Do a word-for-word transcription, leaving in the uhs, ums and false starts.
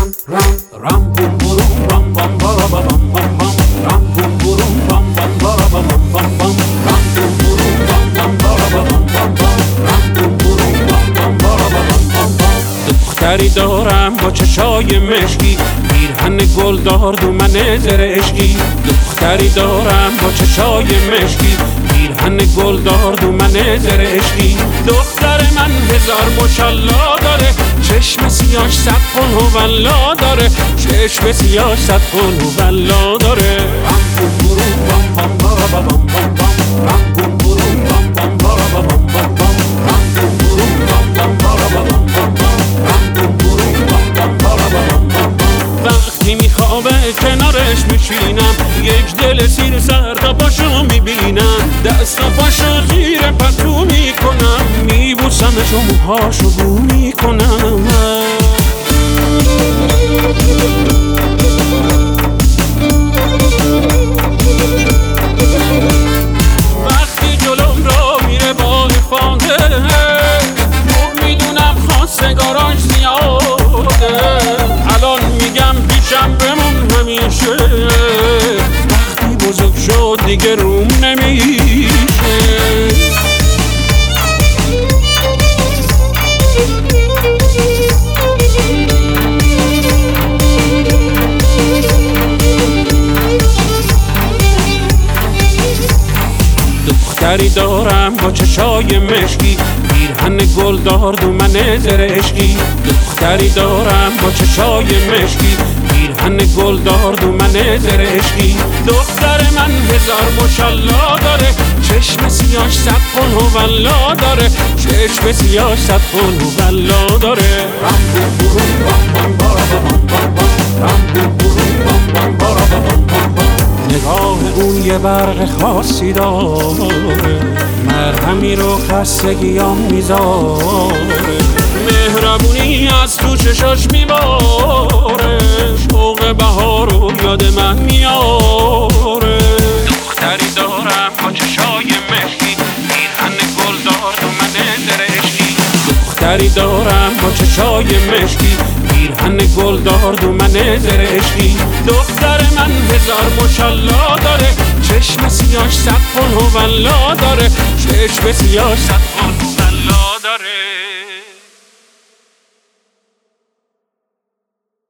رام بوم بروم بام بام بارا بام بام بام رام بوم بروم بام بام بارا بام بام بام رام بوم بروم بام بام بارا بام بام بام رام بوم بروم بام بام بارا بام بام بام دختری دارم با چشای مشکی، پیرهن گلدار دومن زرشکی. دختری دارم با چشای مشکی، پیرهن گلدار دومن زرشکی. دختر من هزار ماشالله داره، چشم سیاش صد قل هوالله داره، چشم سیاش صد قل هوالله داره. رام بوم بروم بام بام بارا بام بام بام رام بوم بروم بام بام بارا بام بام بام رام بوم بروم بام بام بارا بام بام بام رام بوم بروم بام بام بارا بام بام بام. وقتی میخوابه کنارش میشینم، یک دل سیر سر تا پاشو میبینم، دست و پاشو خیره پتو میکنم، میبوسمش و موهاشو بو میکنم. وقتی جلوم را میره با افاده، خوب میدونم خواستگاراش زیاده، الان میگم پیشم بمون همیشه، وقتی بزرگ شد دیگه روم نمیشه. دختری دارم با چشای مشکی، پیرهن گلدار دومن زرشکی. دختری دارم با چشای مشکی، پیرهن گلدار دومن زرشکی. دختر من هزار ماشالله داره، چشم سیاش صد قل هوالله داره، چشم سیاش صد قل هوالله داره. رام بوم بروم بام بام بارا بام بام بام رام بوم بروم بام بام بارا بام بام بام. نگاه اون یه برق خاصی داره، مرهمی رو خستگیام میذاره، مهربونی از تو چشاش میباره، شوق بهار رو یاد من میاره. دختری دارم با چشای مشکی، پیرهن گلدار دومن زرشکی. دختری دارم با چشای مشکی، پیرهن گلدار دومن زرشکی. دختر من هزار ماشالله داره، چشم سیاش صد قل هوالله داره، چشم سیاش صد قل هوالله داره.